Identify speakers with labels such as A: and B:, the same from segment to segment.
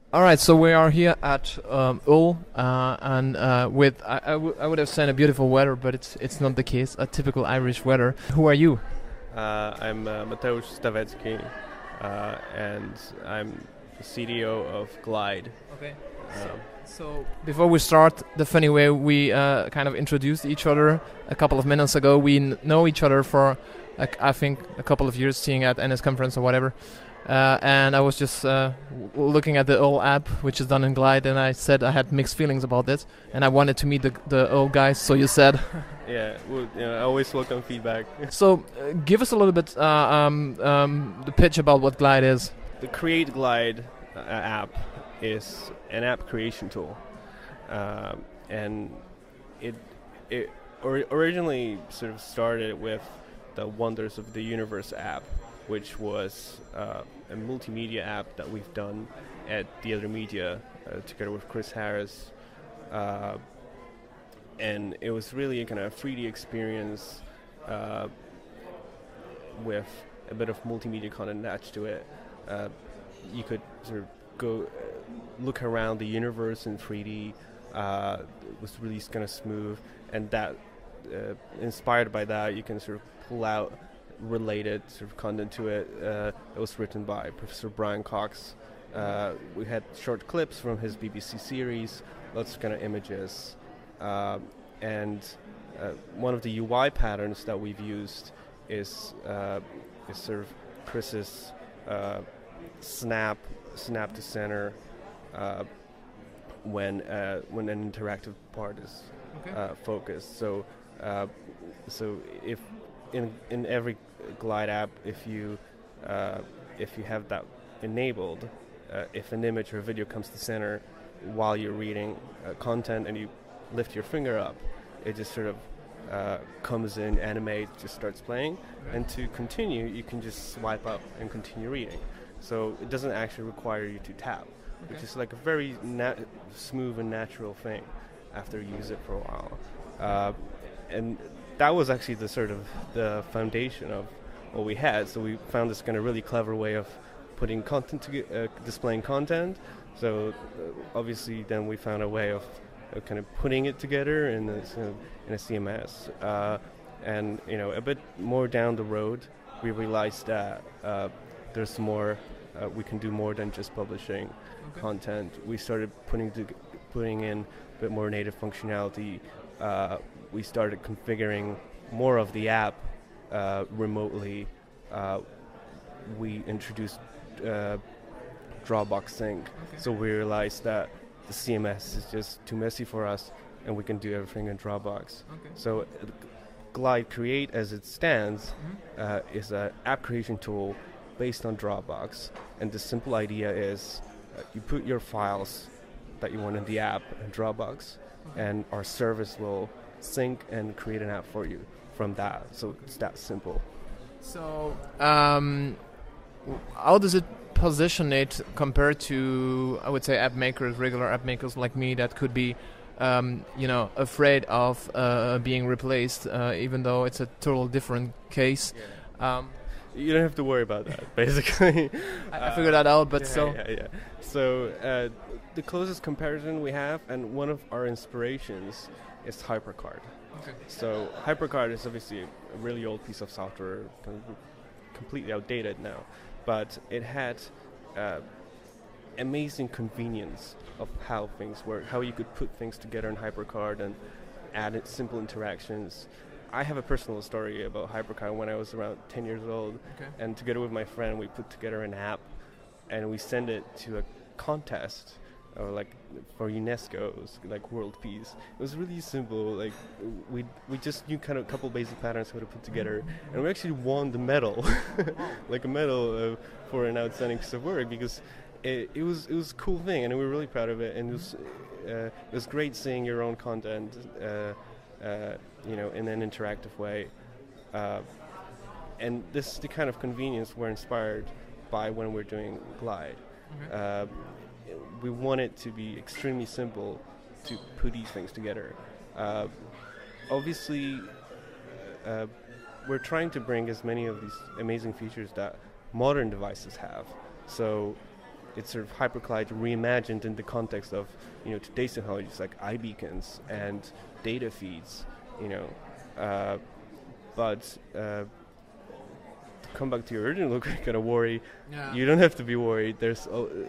A: All right, so we are here at Ulm, and with I would have said a beautiful weather, but it's not the case. A typical Irish weather. Who are you?
B: I'm Mateusz Stawecki, and I'm the CDO of Glide.
A: Okay.
B: Um,
A: So before we start, the funny way we kind of introduced each other a couple of minutes ago. We know each other for like I think a couple of years, seeing at NS conference or whatever. And I was just looking at the old app, which is done in Glide, and I said I had mixed feelings about it, and I wanted to meet the old guys. So you said,
B: yeah, I always welcome feedback.
A: so give us a little bit the pitch about what Glide is.
B: The Create Glide app is an app creation tool, and it originally sort of started with the Wonders of the Universe app, which was a multimedia app that we've done at The Other Media together with Chris Harris. And it was really a kind of 3D experience with a bit of multimedia content attached to it. You could sort of go look around the universe in 3D. It was really kind of smooth, and that inspired by that, you can sort of pull out related sort of content to it. That was written by Professor Brian Cox. We had short clips from his BBC series, lots of kind of images, and one of the UI patterns that we've used is sort of Chris's snap to center when an interactive part is focused. So if in every Glide app, if you have that enabled, if an image or video comes to center while you're reading content and you lift your finger up, it just sort of comes in, animates, just starts playing. And to continue, you can just swipe up and continue reading. So it doesn't actually require you to tap, which is like a very smooth and natural thing after you use it for a while. And that was actually the sort of the foundation of what we had. So we found this kind of really clever way of putting content displaying content. So obviously then we found a way of kind of putting it together in a CMS. And a bit more down the road, we realized that there's more. We can do more than just publishing content. We started putting in a bit more native functionality. We started configuring more of the app remotely. We introduced Dropbox Sync, so we realized that the CMS is just too messy for us, and we can do everything in Dropbox. So Glide Create, as it stands, is an app creation tool based on Dropbox, and the simple idea is you put your files that you want in the app in Dropbox, and our service will sync and create an app for you from that. So it's that simple.
A: So how does it position it compared to, I would say, app makers, regular app makers like me that could be afraid of being replaced, even though it's a total different case?
B: You don't have to worry about that, basically.
A: I figured that out, but still.
B: Yeah. So the closest comparison we have, and one of our inspirations, is HyperCard. So HyperCard is obviously a really old piece of software, completely outdated now, but it had amazing convenience of how things work, how you could put things together in HyperCard and add simple interactions. I have a personal story about HyperCard. When I was around 10 years old, and together with my friend, we put together an app, and we sent it to a contest, like for UNESCO. It was like World Peace. It was really simple. Like we just knew kind of a couple basic patterns how to put together, and we actually won the medal, like a medal for an outstanding piece of work, because it was a cool thing, and we were really proud of it. And it was great seeing your own content. In an interactive way. And this is the kind of convenience we're inspired by when we're doing Glide. We want it to be extremely simple to put these things together. Obviously, we're trying to bring as many of these amazing features that modern devices have. So it's sort of Hyperglide reimagined in the context of today's technologies like iBeacons and data feeds. But to come back to your original kind of worry, you don't have to be worried. There's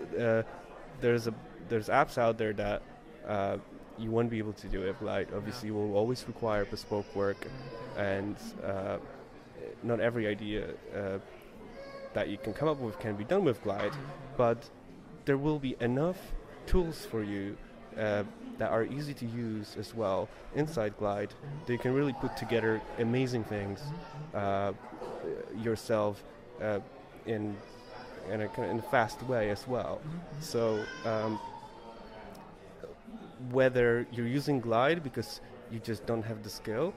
B: apps out there that you won't be able to do with Glide. Obviously, you will always require bespoke work, and not every idea that you can come up with can be done with Glide, but there will be enough tools for you that are easy to use as well inside Glide that you can really put together amazing things yourself in a fast way as well. So whether you're using Glide because you just don't have the skill,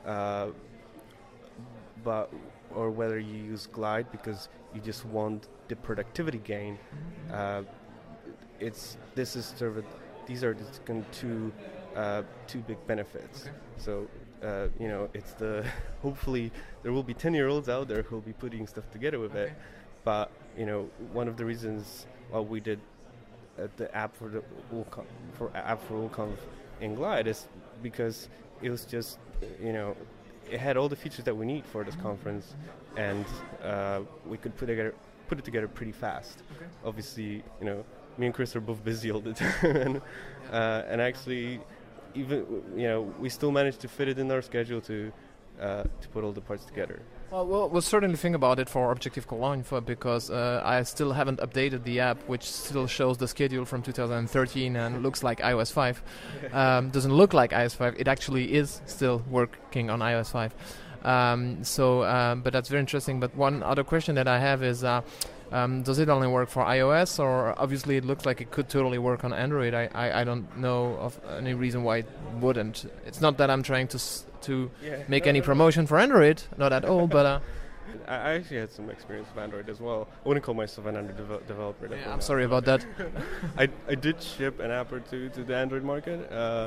B: or whether you use Glide because you just want the productivity gain, these are just kind of two big benefits. Okay. So it's hopefully there will be 10-year-olds out there who will be putting stuff together with it. But one of the reasons why we did the app for WooConf in Glide is because it was just it had all the features that we need for this conference, and we could put it together pretty fast. Okay. Obviously, me and Chris are both busy all the time, and actually, even we still managed to fit it in our schedule to put all the parts together.
A: Well, we'll certainly think about it for Objective Cologne because I still haven't updated the app, which still shows the schedule from 2013 and looks like iOS 5. Doesn't look like iOS 5. It actually is still working on iOS 5. But that's very interesting. But one other question that I have is, does it only work for iOS, or obviously it looks like it could totally work on Android? I don't know of any reason why it wouldn't. It's not that I'm trying to make any promotion for Android, not at all, but...
B: I actually had some experience with Android as well. I wouldn't call myself an Android developer.
A: I'm sorry about that.
B: I did ship an app or two to the Android market,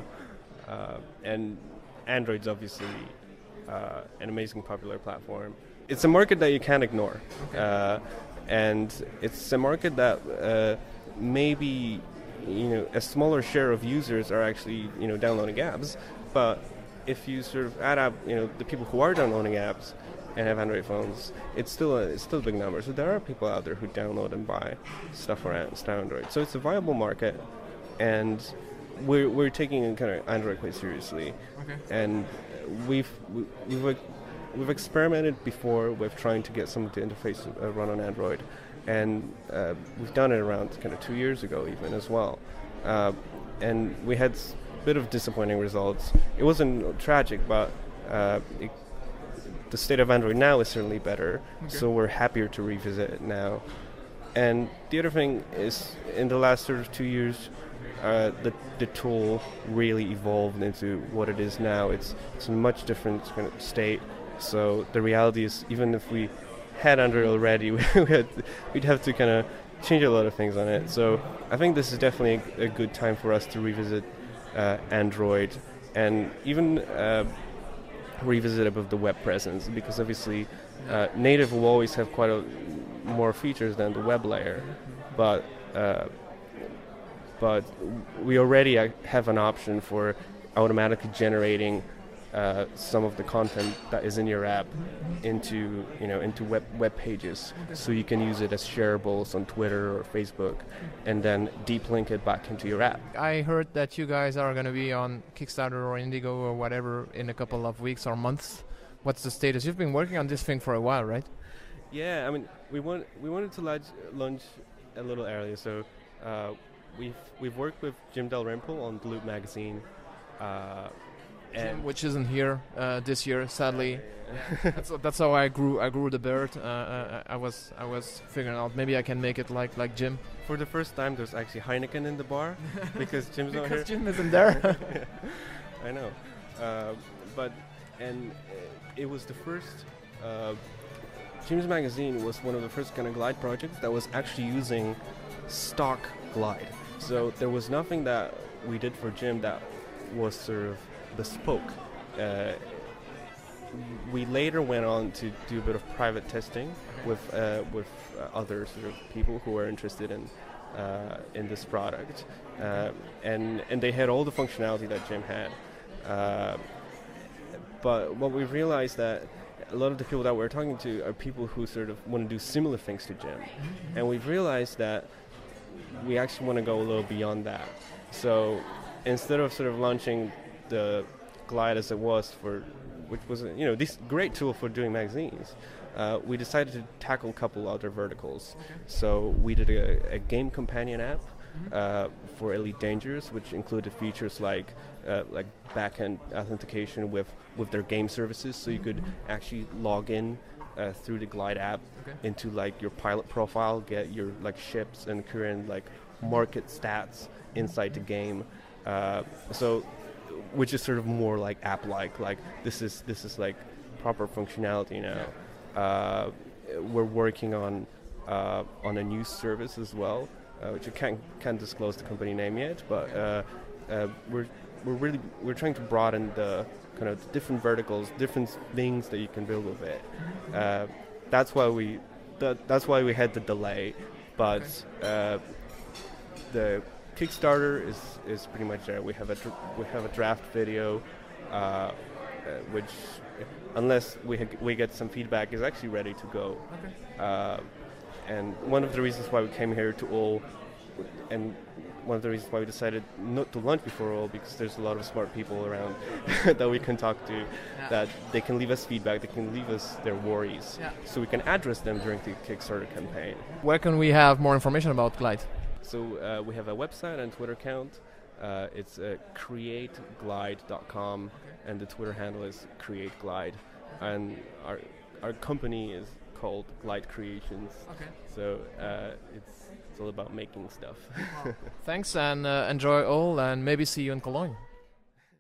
B: and Android's obviously an amazing popular platform. It's a market that you can't ignore. Okay. And it's a market that maybe a smaller share of users are actually downloading apps, but if you sort of add up the people who are downloading apps and have Android phones, it's still a big number. So there are people out there who download and buy stuff for Android. So it's a viable market, and we're taking kind of Android quite seriously. Okay. And we've experimented before with trying to get some of the interface run on Android, and we've done it around kind of 2 years ago even as well, and we had a bit of disappointing results. It wasn't tragic, but the state of Android now is certainly better. Okay. So we're happier to revisit it now. And the other thing is, in the last sort of 2 years, the tool really evolved into what it is now. It's a much different kind of state. So the reality is, even if we had Android already, we'd have to kind of change a lot of things on it. So I think this is definitely a good time for us to revisit Android, and even revisit it with the web presence, because obviously native will always have quite more features than the web layer, but we already have an option for automatically generating some of the content that is in your app into web pages, so you can use it as shareables on Twitter or Facebook, and then deep link it back into your app.
A: I heard that you guys are going to be on Kickstarter or Indigo or whatever in a couple of weeks or months. What's the status? You've been working on this thing for a while, right?
B: Yeah, I mean, we wanted to launch a little earlier, so we've worked with Jim Dalrymple on The Loop magazine.
A: Which isn't here this year, sadly. That's how I grew the bird. I was figuring out maybe I can make it like Jim.
B: For the first time, there's actually Heineken in the bar because Jim's not here.
A: Because Jim isn't there.
B: I know, it was the first. Jim's magazine was one of the first kind of Glide projects that was actually using stock Glide. So there was nothing that we did for Jim that was sort of bespoke. We later went on to do a bit of private testing with other sort of people who were interested in in this product, and they had all the functionality that Jim had. But what we realized that a lot of the people that we're talking to are people who sort of want to do similar things to Jim, and we've realized that we actually want to go a little beyond that. So instead of sort of launching the Glide as it was which was this great tool for doing magazines, we decided to tackle a couple other verticals. Okay. So we did a game companion app for Elite Dangerous, which included features like back-end authentication with their game services, so you could actually log in through the Glide app into like your pilot profile, get your like ships and current like market stats inside the game. So which is sort of more like app-like. Like this is like proper functionality now. We're working on a new service as well, which I can't disclose the company name yet, but we're trying to broaden the kind of different verticals, different things that you can build with it. That's why we had the delay, but the Kickstarter is pretty much there. We have a draft video, which, unless we get some feedback, is actually ready to go. Okay. And one of the reasons why we came here to All, and one of the reasons why we decided not to launch before All, because there's a lot of smart people around that we can talk to, that they can leave us feedback, they can leave us their worries, so we can address them during the Kickstarter campaign.
A: Where can we have more information about Glide?
B: So we have a website and Twitter account. It's createglide.com, and the Twitter handle is createglide. And our company is called Glide Creations. Okay. So it's all about making stuff.
A: Thanks, and enjoy All, and maybe see you in Cologne.